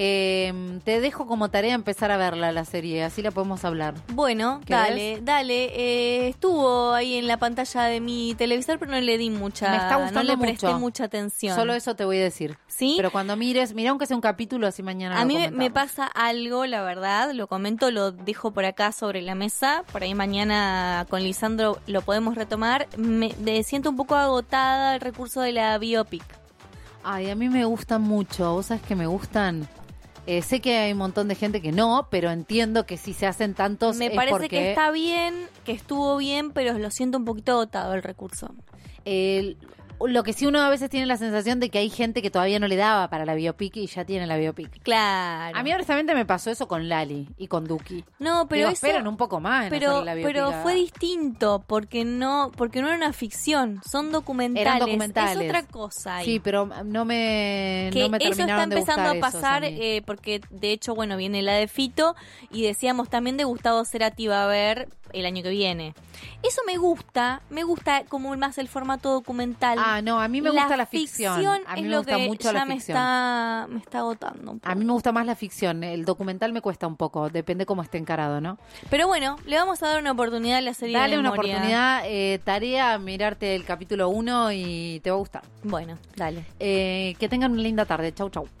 Eh, te dejo como tarea empezar a verla, la serie, así la podemos hablar. Bueno, ¿Querés? dale, dale. Eh, estuvo ahí en la pantalla de mi televisor, pero no le di mucha, Me está gustando no le presté mucho. mucha atención. Solo eso te voy a decir. ¿Sí? Pero cuando mires, mira aunque sea un capítulo, así mañana A lo mí me, comentamos. me pasa algo, la verdad, lo comento, lo dejo por acá sobre la mesa, por ahí mañana con Lisandro lo podemos retomar. Me de, siento un poco agotada el recurso de la biopic. Ay, a mí me gustan mucho, vos sabés que me gustan... Eh, sé que hay un montón de gente que no, pero entiendo que si se hacen tantos Me es parece porque... que está bien, que estuvo bien, pero lo siento un poquito agotado el recurso. El, lo que sí uno a veces tiene la sensación de que hay gente que todavía no le daba para la biopic y ya tiene la biopic. Claro. A mí honestamente me pasó eso con Lali y con Duki. No, pero Digo, eso, esperan un poco más en pero, hacerle la biopic. pero a- fue distinto porque no, porque no era una ficción, son documentales. Eran documentales. Es otra cosa ahí. Sí, pero no me, Que no me eso está terminaron de empezando gustar a pasar esos a mí. eh, porque de hecho, bueno, viene la de Fito y decíamos también de Gustavo Cerati va a ver el año que viene. Eso me gusta, me gusta como más el formato documental. Ah, no, a mí me gusta la ficción. A mí es me lo gusta que mucho ya la me ficción. está, me está agotando un poco. A mí me gusta más la ficción. El documental me cuesta un poco, depende cómo esté encarado, ¿no? Pero bueno, le vamos a dar una oportunidad a la serie Dale de una memoria. oportunidad, eh, tarea, mirarte el capítulo uno y te va a gustar. Bueno, dale. Eh, que tengan una linda tarde. Chau, chau.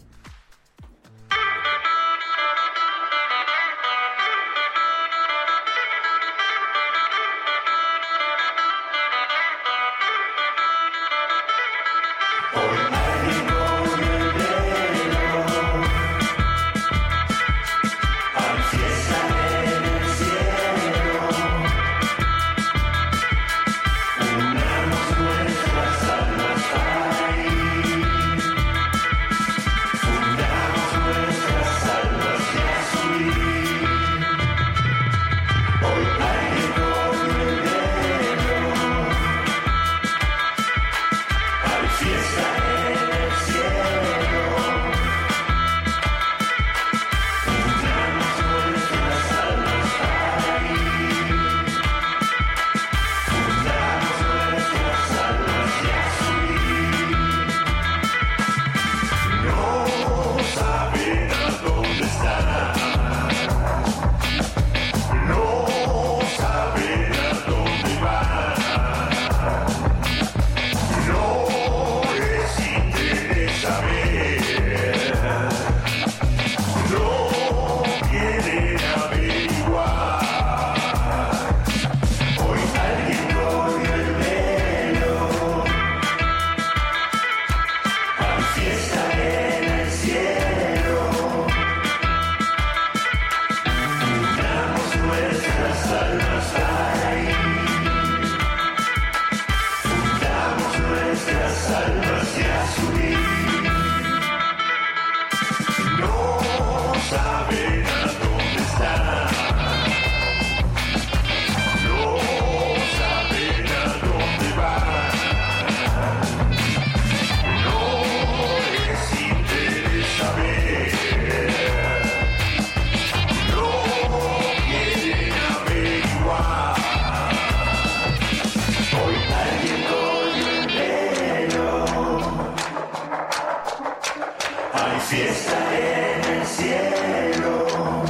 Fiesta en el cielo,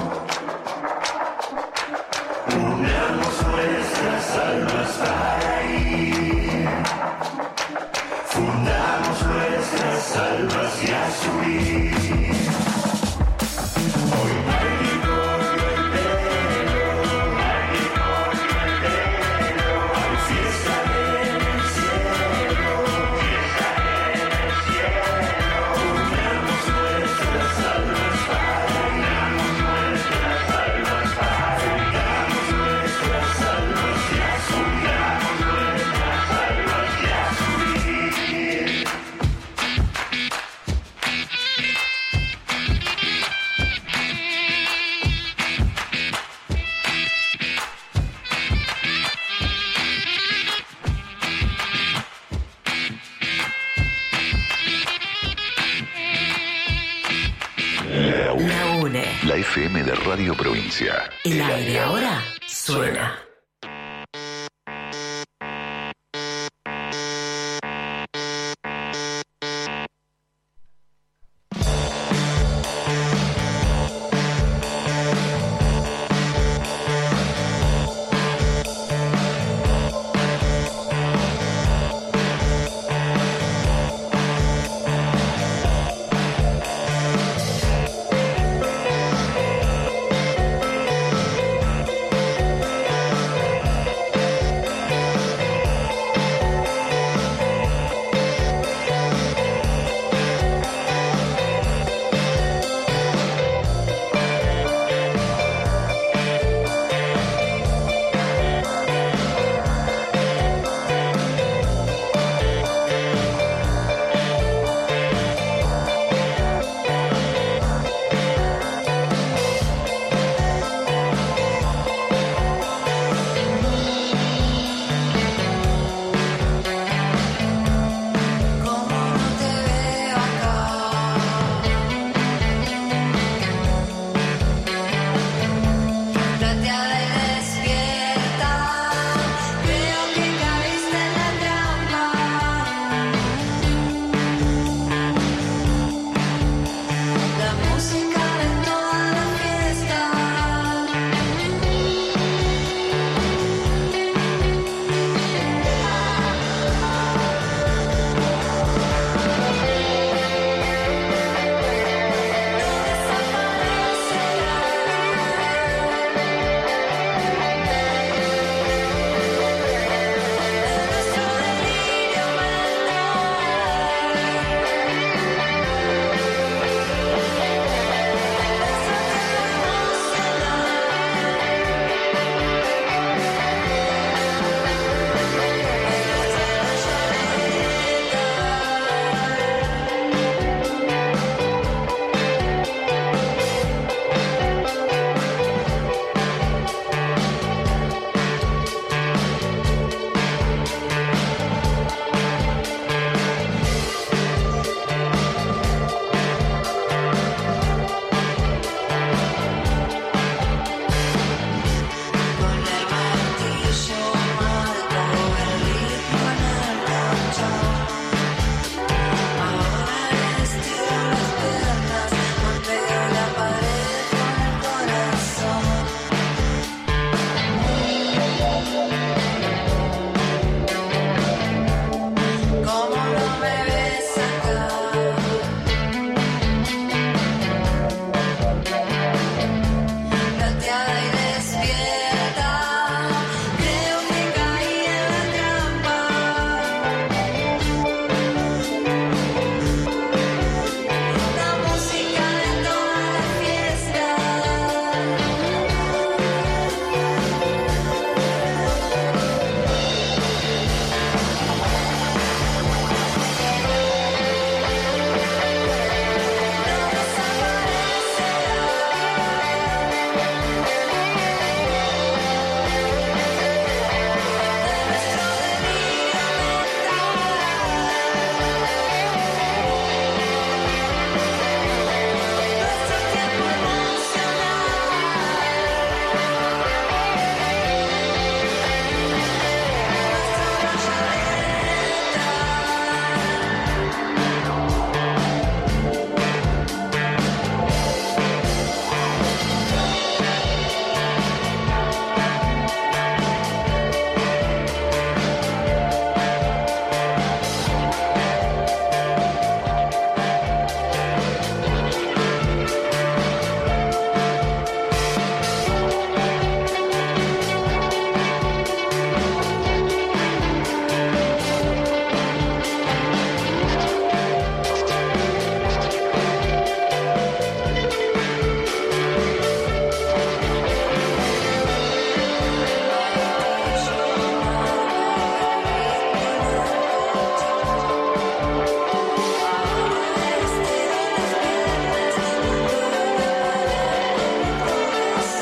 unamos nuestras almas para ir, fundamos nuestras almas y a subir. Hoy alguien corrió el velo, alguien corrió el velo, hay fiesta en el cielo, fiesta en el cielo, unamos nuestras almas para ir, nuestras almas para ir, nuestras almas y a subir, nuestras almas y a subir. La U. La UNE. La F M de Radio Provincia. El aire ahora suena.